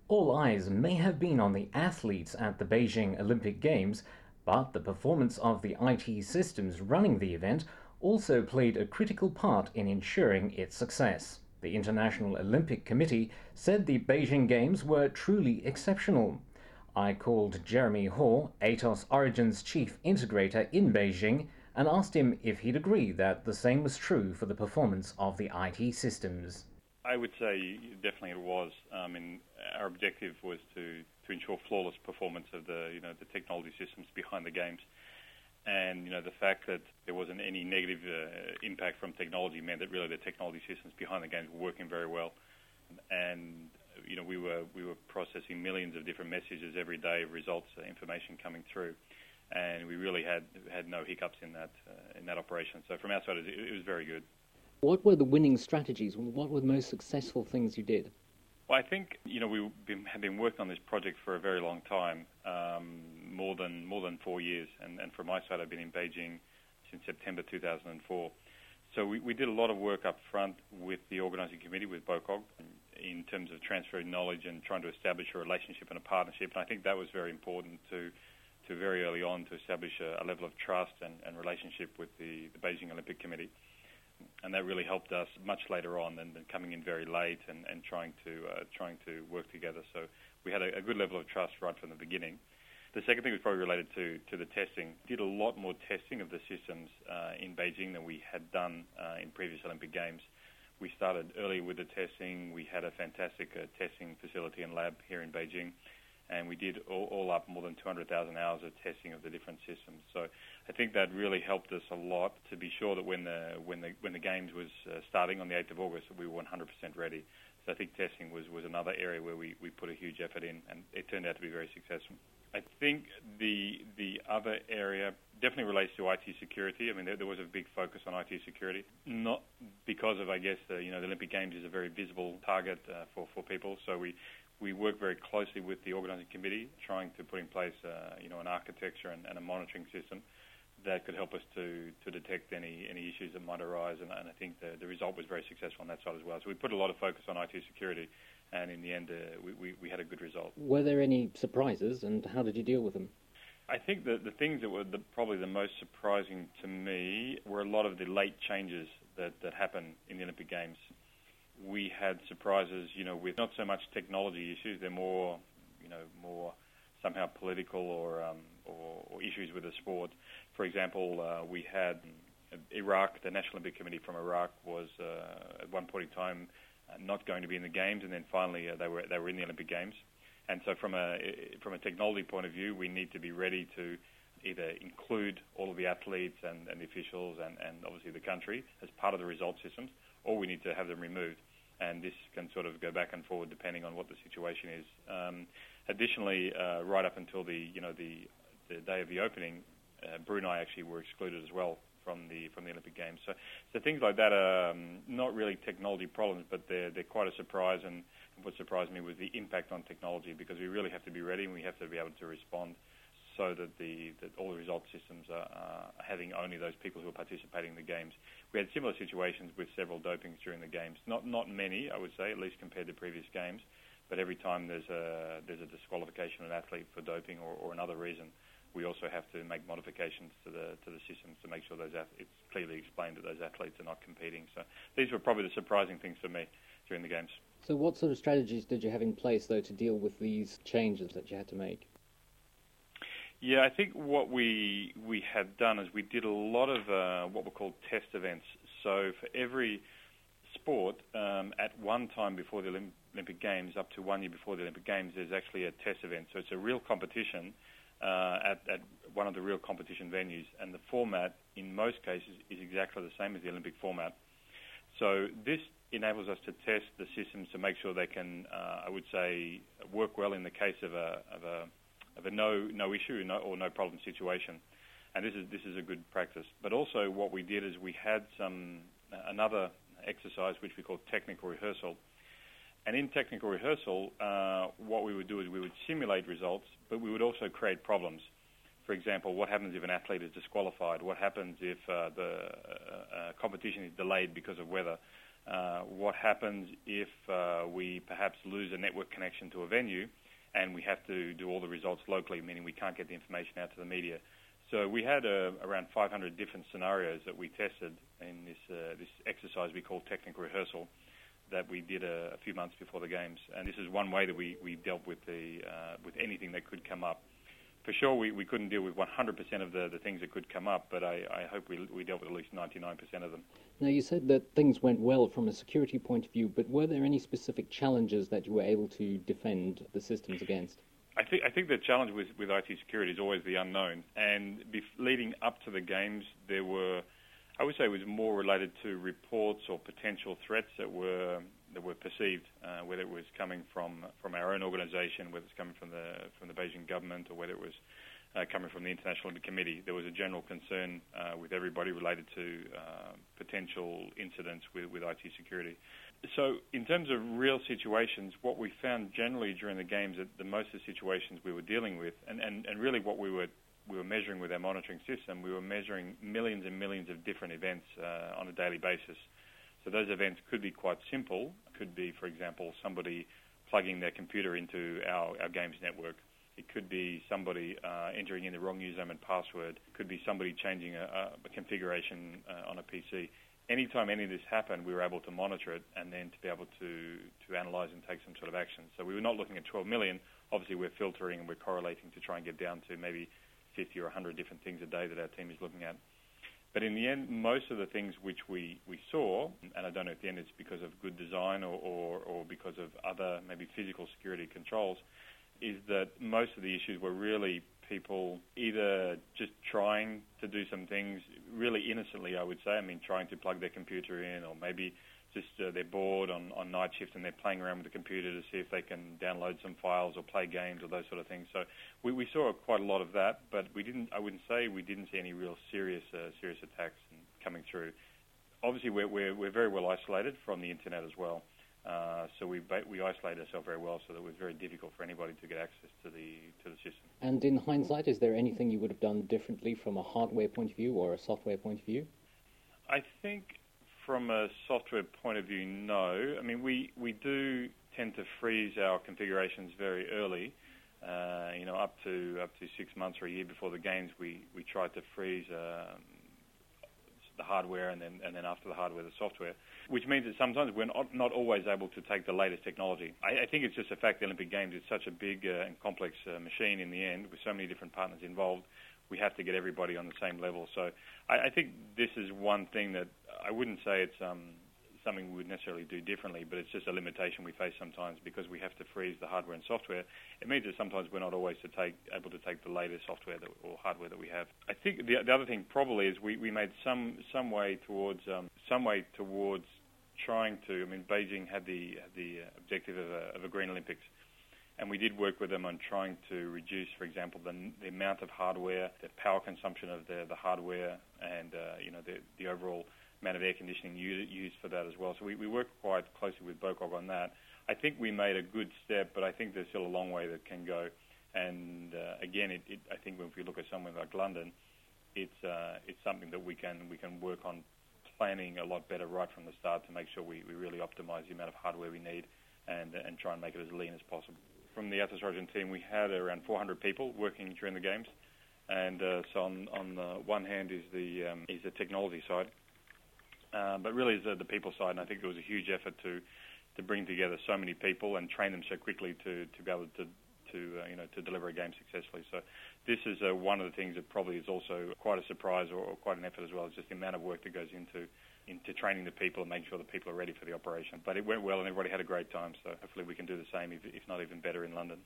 All eyes may have been on the athletes at the Beijing Olympic Games, but the performance of the IT systems running the event also played a critical part in ensuring its success. The International Olympic Committee said the Beijing Games were truly exceptional. I called Jeremy Hall, Atos Origins chief integrator in Beijing, and asked him if he'd agree that the same was true for the performance of the IT systems. I would say definitely it was. Our objective was to ensure flawless performance of the technology systems behind the games, and the fact that there wasn't any negative impact from technology meant that really the technology systems behind the games were working very well, and we were processing millions of different messages every day, results, information coming through, and we really had no hiccups in that operation. So from our side, it was very good. What were the winning strategies? What were the most successful things you did? Well, I think we have been working on this project for a very long time, more than 4 years, and from my side, I've been in Beijing since September 2004. So we did a lot of work up front with the organising committee, with BOCOG, in terms of transferring knowledge and trying to establish a relationship and a partnership. And I think that was very important to very early on to establish a level of trust and relationship with the Beijing Olympic Committee. And that really helped us much later on than coming in very late and trying to work together. So we had a good level of trust right from the beginning. The second thing was probably related to the testing. We did a lot more testing of the systems in Beijing than we had done in previous Olympic Games. We started early with the testing. We had a fantastic testing facility and lab here in Beijing, and we did all up more than 200,000 hours of testing of the different systems. So I think that really helped us a lot to be sure that when the Games was starting on the 8th of August, that we were 100% ready. So I think testing was another area where we put a huge effort in, and it turned out to be very successful. I think the other area definitely relates to IT security. I mean, there was a big focus on IT security, not because of, I guess, the Olympic Games is a very visible target for people. So we work very closely with the organising committee, trying to put in place an architecture and a monitoring system that could help us to detect any issues that might arise, and I think the result was very successful on that side as well. So we put a lot of focus on IT security, and in the end we had a good result. Were there any surprises, and how did you deal with them? I think the things that were probably the most surprising to me were a lot of the late changes that happened in the Olympic Games. We had surprises, with not so much technology issues. They're more somehow political or issues with the sport. For example, we had Iraq. The National Olympic Committee from Iraq was at one point in time not going to be in the Games, and then finally they were in the Olympic Games. And so from a technology point of view, we need to be ready to either include all of the athletes and the officials and obviously the country as part of the result systems, or we need to have them removed. And this can sort of go back and forward depending on what the situation is. Additionally, right up until the day of the opening, Brunei actually were excluded as well from the Olympic Games. So things like that are not really technology problems, but they're quite a surprise. And what surprised me was the impact on technology, because we really have to be ready and we have to be able to respond, so that all the result systems are having only those people who are participating in the Games. We had similar situations with several dopings during the Games. Not many, I would say, at least compared to previous Games, but every time there's a disqualification of an athlete for doping or another reason, we also have to make modifications to the systems to make sure it's clearly explained that those athletes are not competing. So these were probably the surprising things for me during the Games. So what sort of strategies did you have in place, though, to deal with these changes that you had to make? Yeah, I think what we have done is we did a lot of what were called test events. So for every sport, at one time before the Olympic Games, up to 1 year before the Olympic Games, there's actually a test event. So it's a real competition at one of the real competition venues, and the format in most cases is exactly the same as the Olympic format. So this enables us to test the systems to make sure they can, I would say, work well in the case of a no issue or no problem situation, and this is a good practice. But also, what we did is we had another exercise which we call technical rehearsal, and in technical rehearsal, what we would do is we would simulate results, but we would also create problems. For example, what happens if an athlete is disqualified? What happens if the competition is delayed because of weather? What happens if we perhaps lose a network connection to a venue and we have to do all the results locally, meaning we can't get the information out to the media? So we had around 500 different scenarios that we tested in this exercise we call technical rehearsal that we did a few months before the games. And this is one way that we dealt with with anything that could come up. For sure, we couldn't deal with 100% of the things that could come up, but I hope we dealt with at least 99% of them. Now, you said that things went well from a security point of view, but were there any specific challenges that you were able to defend the systems against? I think the challenge with IT security is always the unknown. And leading up to the games, I would say it was more related to reports or potential threats that were perceived, whether it was coming from our own organisation, whether it's coming from the Beijing government, or whether it was coming from the International Olympic Committee. There was a general concern with everybody related to potential incidents with IT security. So in terms of real situations, what we found generally during the games, that the most of the situations we were dealing with, and really what we were measuring with our monitoring system, we were measuring millions and millions of different events on a daily basis. So those events could be quite simple. Could be, for example, somebody plugging their computer into our games network. It could be somebody entering in the wrong username and password. It could be somebody changing a configuration on a PC. Anytime any of this happened, we were able to monitor it and then to be able to analyze and take some sort of action. So we were not looking at 12 million. Obviously, we're filtering and we're correlating to try and get down to maybe 50 or 100 different things a day that our team is looking at. But in the end, most of the things which we saw, and I don't know if the end it's because of good design or because of other maybe physical security controls, is that most of the issues were really people either just trying to do some things really innocently, I would say. I mean, trying to plug their computer in, or maybe just they're bored on night shift and they're playing around with the computer to see if they can download some files or play games or those sort of things. So we saw quite a lot of that, but I wouldn't say we didn't see any real serious attacks coming through. Obviously, we're very well isolated from the internet as well. So we isolate ourselves very well, so that it was very difficult for anybody to get access to the system. And in hindsight, is there anything you would have done differently from a hardware point of view or a software point of view? I think from a software point of view, no. I mean, we do tend to freeze our configurations very early. Up to 6 months or a year before the games, we tried to freeze the hardware and then after the hardware, the software, which means that sometimes we're not always able to take the latest technology. I think it's just the fact the Olympic Games is such a big and complex machine in the end, with so many different partners involved. We have to get everybody on the same level. So I think this is one thing that I wouldn't say it's something we would necessarily do differently, but it's just a limitation we face sometimes because we have to freeze the hardware and software. It means that sometimes we're not always able to take the latest software or hardware that we have. I think the other thing probably is we made some way towards trying to. I mean, Beijing had the objective of a Green Olympics. And we did work with them on trying to reduce, for example, the amount of hardware, the power consumption of the hardware, and the overall amount of air conditioning used for that as well. So we worked quite closely with BOCOG on that. I think we made a good step, but I think there's still a long way that can go. And again, I think if we look at somewhere like London, it's something that we can work on planning a lot better right from the start to make sure we really optimize the amount of hardware we need and try and make it as lean as possible. From the Atlas Trojan team, we had around 400 people working during the games, and so on the one hand is the technology side, but really is the people side. And I think there was a huge effort to bring together so many people and train them so quickly to be able to deliver a game successfully. So this is one of the things that probably is also quite a surprise or quite an effort as well. It's just the amount of work that goes into training the people and making sure the people are ready for the operation. But it went well and everybody had a great time, so hopefully we can do the same, if not even better, in London.